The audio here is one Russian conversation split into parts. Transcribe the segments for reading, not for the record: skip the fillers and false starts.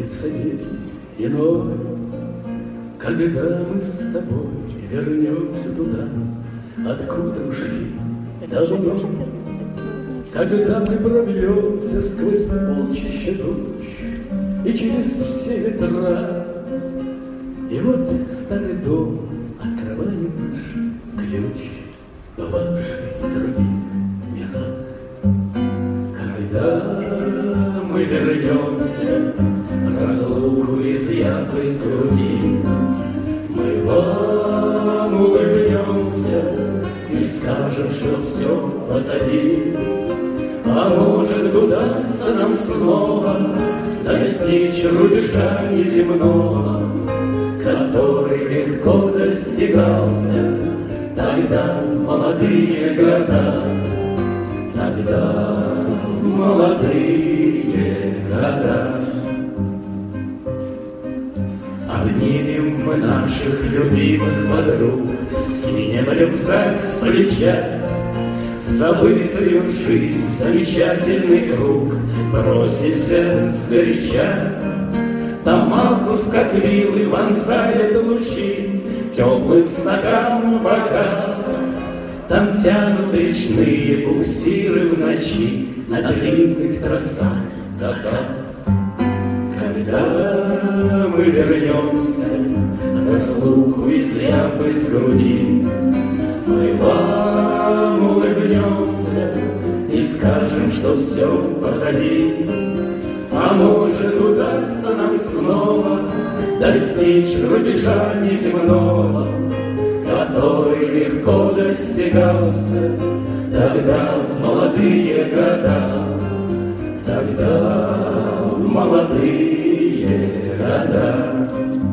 снится день иной, когда мы с тобой вернемся туда, откуда ушли давно, когда мы пробьемся сквозь полчища туч и через все ветра. И вот старый дом открывает наш ключ в ваших других мирах. Когда мы вернемся, разлуку изъяв из груди, мы вам улыбнемся и скажем, что все позади. А может, удастся нам снова достичь рубежа неземного, который легко достигался тогда в молодые года, тогда в молодые года. Обнимем мы наших любимых подруг, скинем рюкзак с плеча, забытую жизнь, замечательный круг, бросимся сгоряча. Там Маркус, как вилы, вонзает лучи теплым сногам бока. Там тянут речные буксиры в ночи на длинных тросах закат. Когда мы вернемся, разлуку изъяв из груди, мы вам улыбнемся и скажем, что все позади. А может, удастся нам снова достичь рубежа неземного, который легко достигался тогда в молодые года, тогда в молодые года.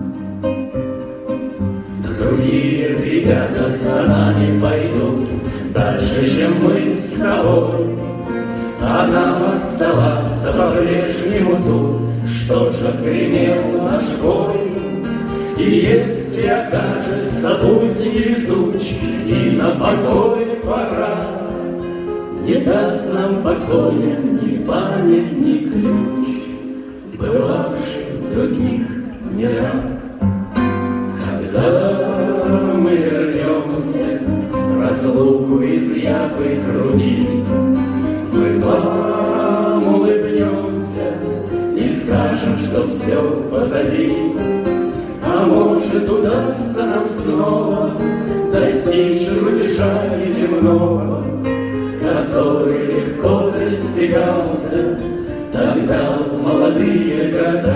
Другие ребята за нами пойдут дальше, чем мы с тобой, а нам оставаться по-прежнему тут. Что ж, отгремел наш бой. И если окажется путь невезуч и на покой пора, не даст нам покоя ни память, ни ключ, бывавший в других мирах. Когда мы вернемся, разлуку изъяв из груди, мы вам улыбнемся и скажем, что все позади. А может, удастся нам снова достичь рубежа неземного, который легко достигался тогда в молодые года.